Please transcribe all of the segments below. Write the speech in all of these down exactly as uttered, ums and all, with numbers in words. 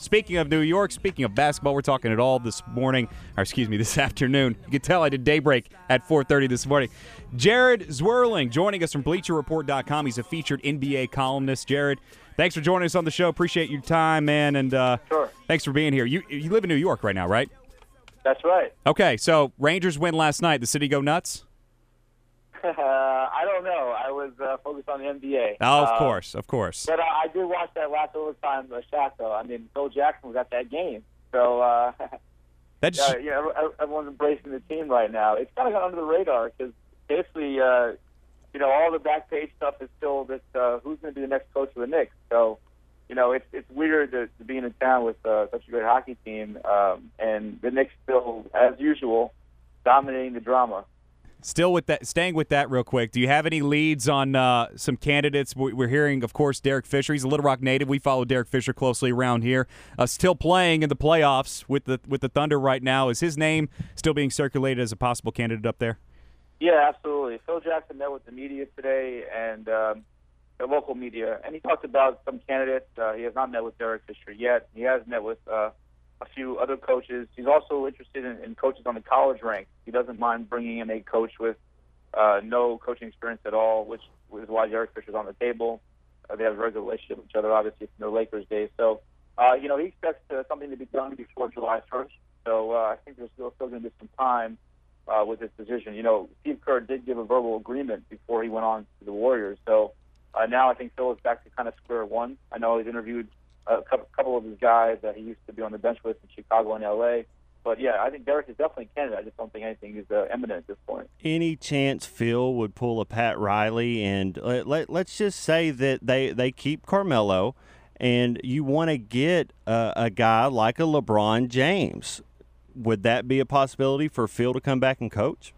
speaking of New York, speaking of basketball, we're talking it all this morning, or excuse me, this afternoon. You can tell I did daybreak at four thirty this morning. Jared Zwerling joining us from Bleacher Report dot com. He's a featured N B A columnist. Jared, thanks for joining us on the show. Appreciate your time, man, and uh, sure. Thanks for being here. You you live in New York right now, right? That's right. Okay, so Rangers win last night. The city go nuts? Uh, I don't know. I was uh, focused on the N B A. Oh, of uh, course, of course. But uh, I did watch that last overtime uh, shot, though. I mean, Phil Jackson was at that game. So, uh, that just, uh, you know, everyone's embracing the team right now. It's kind of gone under the radar because basically, uh, you know, all the back page stuff is still this, uh, who's going to be the next coach of the Knicks. So, you know, it's it's weird to, to be in a town with uh, such a great hockey team, um, and the Knicks still, as usual, dominating the drama. Still with that, staying with that real quick, do you have any leads on uh, some candidates? We're hearing, of course, Derek Fisher. He's a Little Rock native. We follow Derek Fisher closely around here. Uh, still playing in the playoffs with the with the Thunder right now. Is his name still being circulated as a possible candidate up there? Yeah, absolutely. Phil Jackson met with the media today and um, the local media, and he talked about some candidates. Uh, he has not met with Derek Fisher yet. He has met with uh, a few other coaches. He's also interested in, in coaches on the college ranks. He doesn't mind bringing in a coach with uh, no coaching experience at all, which is why Derek Fisher's on the table. Uh, they have a very good relationship with each other, obviously, from their Lakers days. So, uh, you know, he expects uh, something to be done before July first. So uh, I think there's still, still going to be some time uh, with this decision. You know, Steve Kerr did give a verbal agreement before he went on to the Warriors. So uh, now I think Phil is back to kind of square one. I know he's interviewed a couple of his guys that he used to be on the bench with in Chicago and L A. But, yeah, I think Derek is definitely a candidate. I just don't think anything is uh, imminent at this point. Any chance Phil would pull a Pat Riley? And let, let, let's just say that they, they keep Carmelo, and you want to get uh, a guy like a LeBron James. Would that be a possibility for Phil to come back and coach?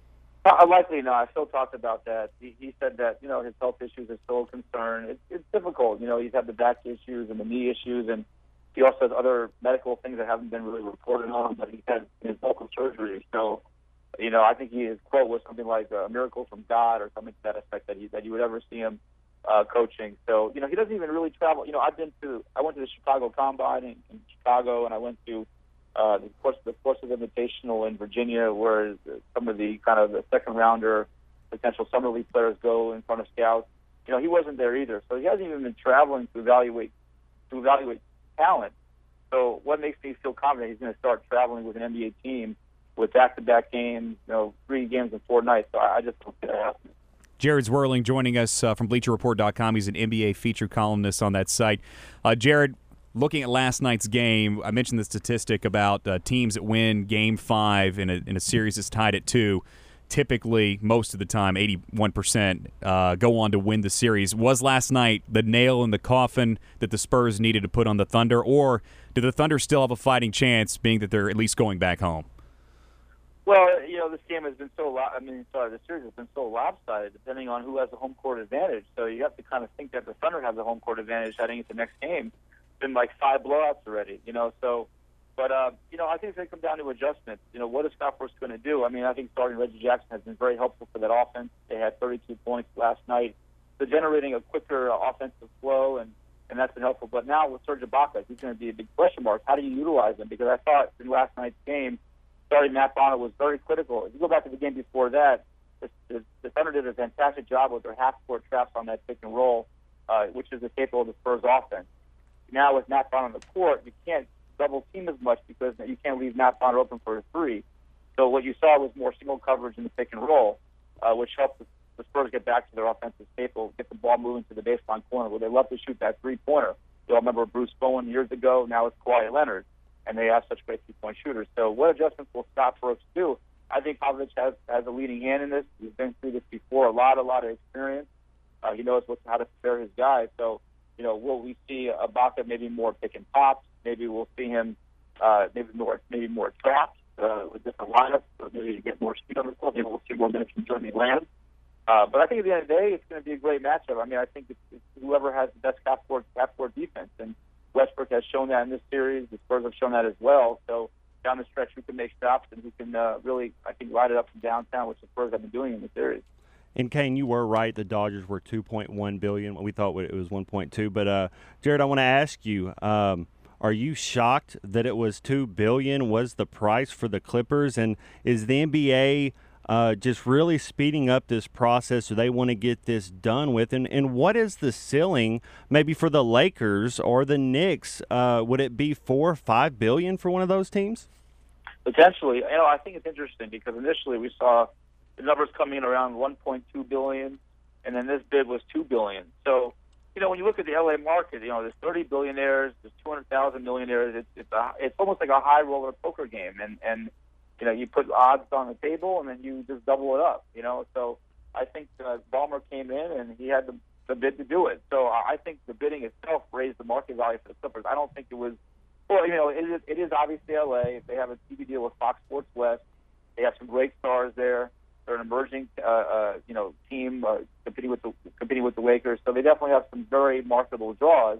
Uh, likely not. Phil talked about that. He, he said that, you know, his health issues are still a concern. It's, it's difficult. You know, he's had the back issues and the knee issues, and he also has other medical things that haven't been really reported on, but he's had his vocal surgery. So, you know, I think he, his quote was something like a miracle from God or something to that effect, that, he, that you would ever see him uh, coaching. So, you know, he doesn't even really travel. You know, I've been to, I went to the Chicago Combine in, in Chicago, and I went to Uh, the course, the Forces Invitational in Virginia, where some of the kind of the second rounder potential summer league players go in front of scouts. You know, he wasn't there either, so he hasn't even been traveling to evaluate to evaluate talent. So, what makes me feel confident he's going to start traveling with an N B A team with back-to-back games, you know, three games in four nights? So, I, I just don't see that happening. Jared Zwerling joining us uh, from Bleacher Report dot com. He's an N B A featured columnist on that site. Uh, Jared, looking at last night's game, I mentioned the statistic about uh, teams that win Game Five in a in a series that's tied at two. Typically, most of the time, eighty-one percent uh, go on to win the series. Was last night the nail in the coffin that the Spurs needed to put on the Thunder, or do the Thunder still have a fighting chance, being that they're at least going back home? Well, you know, this game has been so. I mean, sorry, the series has been so lopsided, depending on who has the home court advantage. So you have to kind of think that the Thunder have the home court advantage heading into the next game. Been like five blowouts already, you know. So, but uh, you know, I think it's going to come down to adjustments. You know, what is Scott Brooks going to do? I mean, I think starting Reggie Jackson has been very helpful for that offense. They had thirty-two points last night. They're generating a quicker uh, offensive flow, and and that's been helpful. But now with Serge Ibaka, he's going to be a big question mark. How do you utilize him? Because I thought in last night's game, starting Matt Bonner was very critical. If you go back to the game before that, the, the, the Thunder did a fantastic job with their half-court traps on that pick and roll, uh, which is the staple of the Spurs offense. Now with Matt Bonner on the court, you can't double team as much because you can't leave Matt Bonner open for a three. So what you saw was more single coverage in the pick and roll, uh, which helped the, the Spurs get back to their offensive staple, get the ball moving to the baseline corner where they love to shoot that three-pointer. You all remember Bruce Bowen years ago. Now it's Kawhi Leonard, and they have such great three-point shooters. So what adjustments will Scott Brooks do? I think Popovich has, has a leading hand in this. He's been through this before, a lot, a lot of experience. Uh, he knows what, how to prepare his guys. So, you know, will we see Ibaka maybe more pick and pops? Maybe we'll see him uh, maybe more maybe more traps uh, with different lineups. So maybe to get more speed on the court. Maybe we'll see more minutes from Jeremy Lamb. Uh, but I think at the end of the day, it's going to be a great matchup. I mean, I think it's, it's whoever has the best half-court half-court defense, and Westbrook has shown that in this series. The Spurs have shown that as well. So down the stretch, who can make stops and who can uh, really, I think, ride it up from downtown, which the Spurs have been doing in the series. And Kane, you were right. The Dodgers were two point one billion dollars. We thought it was one point two. But uh, Jared, I want to ask you, um, Are you shocked that it was two billion dollars was the price for the Clippers? And is the N B A uh, just really speeding up this process so they want to get this done with? And, and what is the ceiling maybe for the Lakers or the Knicks? Uh, would it be four or five billion dollars for one of those teams? Potentially. You know, I think it's interesting because initially we saw the numbers coming in around one point two billion dollars, and then this bid was two billion dollars. So, you know, when you look at the L A market, you know, there's thirty billionaires, there's two hundred thousand millionaires. It's it's, a, it's almost like a high roller poker game, and and you know, you put odds on the table and then you just double it up. You know, so I think uh, Ballmer came in and he had the, the bid to do it. So I think the bidding itself raised the market value for the Clippers. I don't think it was. Well, you know, it is, it is obviously L A. They have a T V deal with Fox Sports West. They have some great stars there. They're an emerging, uh, uh, you know, team uh, competing with the competing with the Lakers. So they definitely have some very marketable draws.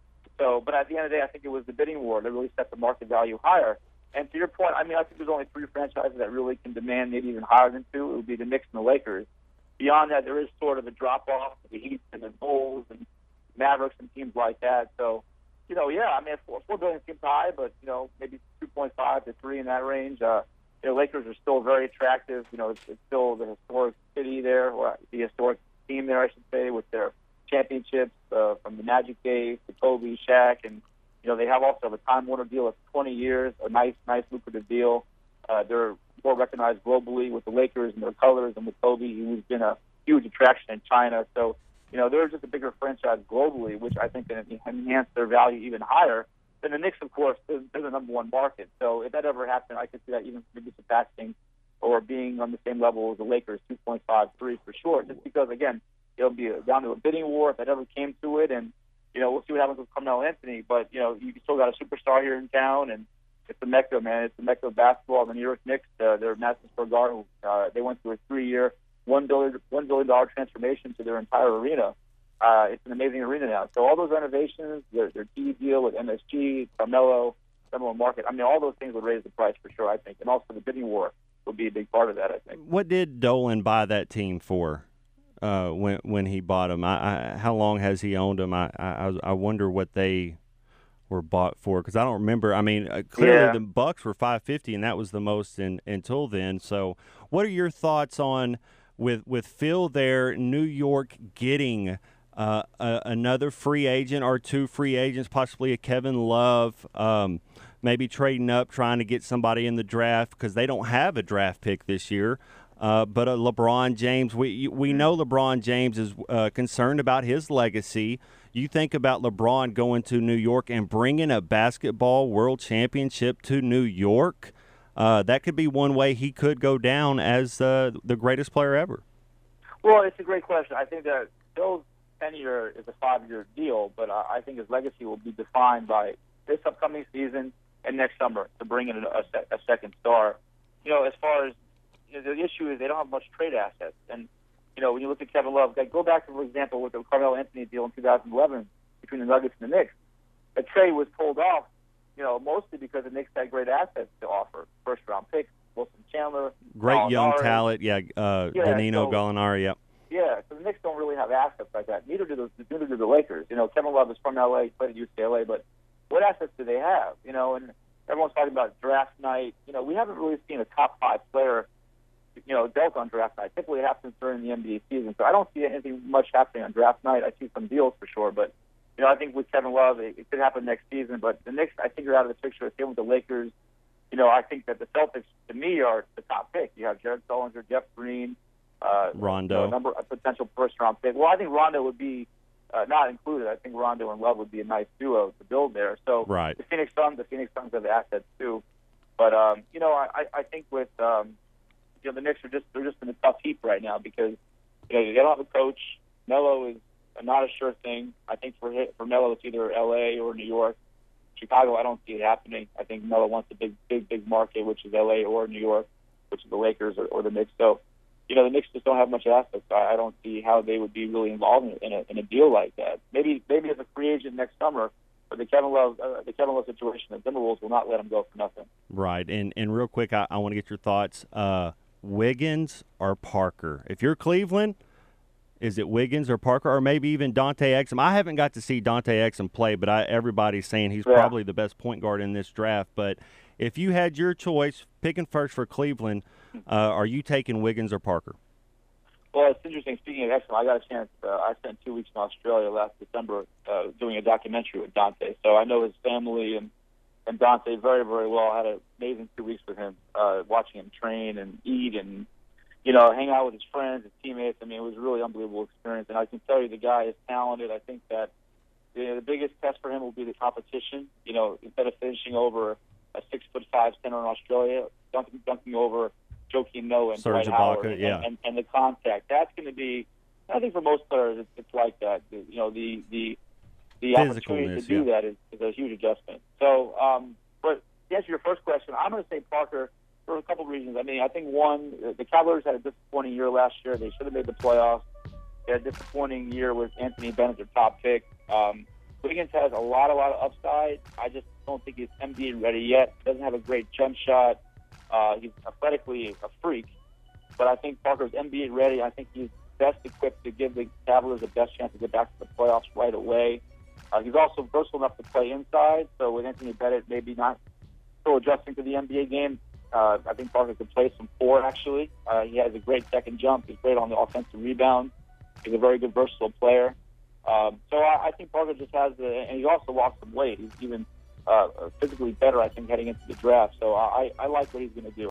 So, but at the end of the day, I think it was the bidding war that really set the market value higher. And to your point, I mean, I think there's only three franchises that really can demand maybe even higher than two. It would be the Knicks and the Lakers. Beyond that, there is sort of a drop off to the Heat and the Bulls and Mavericks and teams like that. So, you know, yeah, I mean, four, four billion seems high, but you know, maybe two point five to three in that range. Uh, you know, Lakers are still very attractive. You know, it's, it's still the historic city there, or the historic team there, I should say, with their championships uh, from the Magic days to Kobe, Shaq, and you know, they have also have a Time Warner deal of twenty years, a nice, nice, lucrative deal. Uh, they're more recognized globally with the Lakers and their colors, and with Kobe, who's been a huge attraction in China. So, you know, they're just a bigger franchise globally, which I think can enhance their value even higher. Then the Knicks, of course, they're, they're the number one market. So if that ever happened, I could see that even maybe surpassing or being on the same level as the Lakers, two point five three for sure. Just because, again, it'll be down to a bidding war if that ever came to it. And, you know, we'll see what happens with Carmelo Anthony. But, you know, you still got a superstar here in town, and it's the Mecca, man. It's the Mecca of basketball. The New York Knicks, uh, they're Madison Square Garden. Uh, they went through a three-year, one billion dollars one billion dollars transformation to their entire arena. Uh, it's an amazing arena now. So all those renovations, their, their T V deal with M S G, Carmelo, Carmelo Market, I mean, all those things would raise the price for sure, I think. And also the bidding war would be a big part of that, I think. What did Dolan buy that team for uh, when when he bought them? I, I, how long has he owned them? I, I, I wonder what they were bought for, because I don't remember. I mean, uh, clearly yeah. the Bucks were five fifty, and that was the most in, until then. So what are your thoughts on, with, with Phil there, New York getting – Uh, uh, another free agent or two free agents, possibly a Kevin Love, um, maybe trading up, trying to get somebody in the draft because they don't have a draft pick this year. Uh, but a LeBron James, we we know LeBron James is uh, concerned about his legacy. You think about LeBron going to New York and bringing a basketball world championship to New York. Uh, that could be one way he could go down as uh, the greatest player ever. Well, it's a great question. I think that Phil's tenure is a five-year deal, but uh, I think his legacy will be defined by this upcoming season and next summer to bring in a, a second star. You know, as far as you know, the issue is they don't have much trade assets, and you know when you look at Kevin Love, like, go back to, for example, with the Carmelo Anthony deal in two thousand eleven between the Nuggets and the Knicks. The trade was pulled off, you know, mostly because the Knicks had great assets to offer, first-round picks, Wilson Chandler, great Gallinari. young talent, yeah, uh, yeah Danilo so, Gallinari, yep. Yeah, so the Knicks don't really have assets like that. Neither do the neither do the Lakers. You know, Kevin Love is from L A, he played at U C L A, but what assets do they have? You know, and everyone's talking about draft night. You know, we haven't really seen a top five player, you know, dealt on draft night. Typically, it happens during the N B A season, so I don't see anything much happening on draft night. I see some deals for sure, but you know, I think with Kevin Love, it, it could happen next season. But the Knicks, I think, are out of the picture. Same with the Lakers. You know, I think that the Celtics, to me, are the top pick. You have Jared Sullinger, Jeff Green. Uh, Rondo, you know, a number a potential first round pick. Well, I think Rondo would be uh, not included. I think Rondo and Love would be a nice duo to build there. So right. the Phoenix Suns, the Phoenix Suns have assets too. But um, you know, I, I think with um, you know the Knicks are just they're just in a tough heap right now because you know they don't have a coach. Melo is not a sure thing. I think for for Melo it's either L A or New York. Chicago, I don't see it happening. I think Melo wants a big, big, big market, which is L A or New York, which is the Lakers or, or the Knicks. So. You know, the Knicks just don't have much assets. So I don't see how they would be really involved in, in, a, in a deal like that. Maybe maybe as a free agent next summer, but the Kevin Love uh, the Kevin Love situation, the Timberwolves will not let him go for nothing. Right. And and real quick, I, I want to get your thoughts. Uh, Wiggins or Parker? If you're Cleveland, Is it Wiggins or Parker or maybe even Dante Exum? I haven't got to see Dante Exum play, but I, everybody's saying he's yeah. probably the best point guard in this draft. But if you had your choice, picking first for Cleveland, uh, are you taking Wiggins or Parker? Well, it's interesting. Speaking of Exum, I got a chance. Uh, I spent two weeks in Australia last December uh, doing a documentary with Dante. So I know his family and, and Dante very, very well. I had an amazing two weeks with him, uh, watching him train and eat and, you know, hang out with his friends, his teammates. I mean, it was a really unbelievable experience. And I can tell you the guy is talented. I think that you know, the biggest test for him will be the competition. You know, instead of finishing over a six-foot-five center in Australia, dunking, dunking over Joakim Noah and Serge Dwight Howard Ibaka, and, yeah. and, and the contact. That's going to be, I think for most players, it's, it's like that. The, you know, the the the opportunity to do yeah. that is, is a huge adjustment. So, um, but to answer your first question, I'm going to say Parker for a couple of reasons. I mean, I think, one, the Cavaliers had a disappointing year last year. They should have made the playoffs. They had a disappointing year with Anthony Bennett, their top pick. Um, Wiggins has a lot, a lot of upside. I just don't think he's N B A ready yet. Doesn't have a great jump shot. Uh, he's athletically a freak. But I think Parker's N B A ready. I think he's best equipped to give the Cavaliers the best chance to get back to the playoffs right away. Uh, he's also versatile enough to play inside. So with Anthony Bennett maybe not still adjusting to the N B A game, uh, I think Parker could play some four, actually. Uh, he has a great second jump. He's great on the offensive rebound. He's a very good versatile player. Um, so I, I think Parker just has the, and he also lost some weight. He's even uh, physically better, I think, heading into the draft. So I, I like what he's going to do.